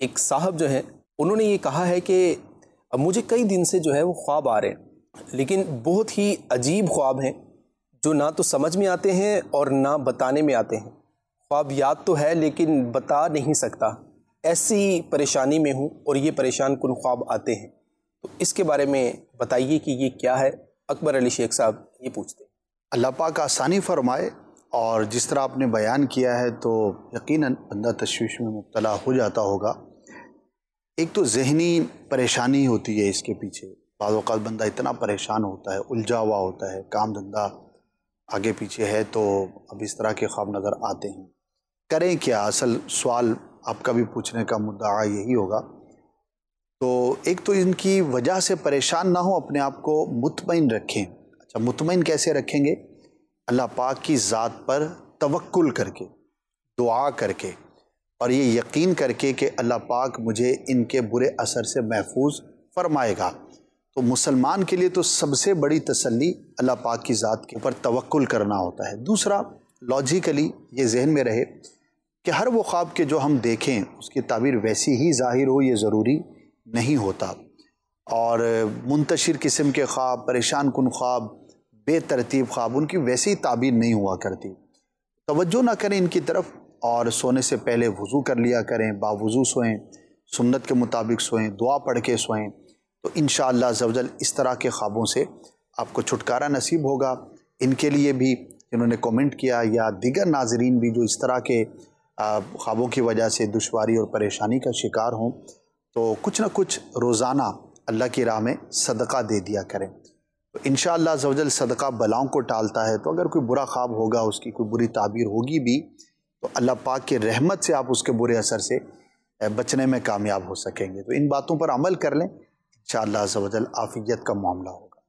ایک صاحب جو ہیں انہوں نے یہ کہا ہے کہ مجھے کئی دن سے جو ہے وہ خواب آ رہے ہیں، لیکن بہت ہی عجیب خواب ہیں جو نہ تو سمجھ میں آتے ہیں اور نہ بتانے میں آتے ہیں۔ خواب یاد تو ہے لیکن بتا نہیں سکتا، ایسی پریشانی میں ہوں اور یہ پریشان کن خواب آتے ہیں، تو اس کے بارے میں بتائیے کہ یہ کیا ہے۔ اکبر علی شیخ صاحب یہ پوچھتے ہیں۔ اللہ پاک آسانی فرمائے، اور جس طرح آپ نے بیان کیا ہے تو یقیناً بندہ تشویش میں مبتلا ہو جاتا ہوگا۔ ایک تو ذہنی پریشانی ہوتی ہے اس کے پیچھے، بعض اوقات بندہ اتنا پریشان ہوتا ہے، الجھا ہوا ہوتا ہے، کام دھندہ آگے پیچھے ہے، تو اب اس طرح کے خواب نظر آتے ہیں۔ کریں کیا؟ اصل سوال آپ کا بھی پوچھنے کا مدعا یہی ہوگا۔ تو ایک تو ان کی وجہ سے پریشان نہ ہو، اپنے آپ کو مطمئن رکھیں۔ اچھا، مطمئن کیسے رکھیں گے؟ اللہ پاک کی ذات پر توکل کر کے، دعا کر کے، اور یہ یقین کر کے کہ اللہ پاک مجھے ان کے برے اثر سے محفوظ فرمائے گا۔ تو مسلمان کے لیے تو سب سے بڑی تسلی اللہ پاک کی ذات کے اوپر توکل کرنا ہوتا ہے۔ دوسرا، لاجیکلی یہ ذہن میں رہے کہ ہر وہ خواب کے جو ہم دیکھیں اس کی تعبیر ویسی ہی ظاہر ہو، یہ ضروری نہیں ہوتا، اور منتشر قسم کے خواب، پریشان کن خواب، بے ترتیب خواب، ان کی ویسی تعبیر نہیں ہوا کرتی۔ توجہ نہ کریں ان کی طرف، اور سونے سے پہلے وضو کر لیا کریں، باوضو سوئیں، سنت کے مطابق سوئیں، دعا پڑھ کے سوئیں، تو انشاءاللہ عزوجل اس طرح کے خوابوں سے آپ کو چھٹکارا نصیب ہوگا۔ ان کے لیے بھی جنہوں نے کومنٹ کیا، یا دیگر ناظرین بھی جو اس طرح کے خوابوں کی وجہ سے دشواری اور پریشانی کا شکار ہوں، تو کچھ نہ کچھ روزانہ اللہ کی راہ میں صدقہ دے دیا کریں، تو انشاءاللہ عزوجل صدقہ بلاؤں کو ٹالتا ہے۔ تو اگر کوئی برا خواب ہوگا، اس کی کوئی بری تعبیر ہوگی بھی، تو اللہ پاک کی رحمت سے آپ اس کے برے اثر سے بچنے میں کامیاب ہو سکیں گے۔ تو ان باتوں پر عمل کر لیں، انشاءاللہ عزوجل عافیت کا معاملہ ہوگا۔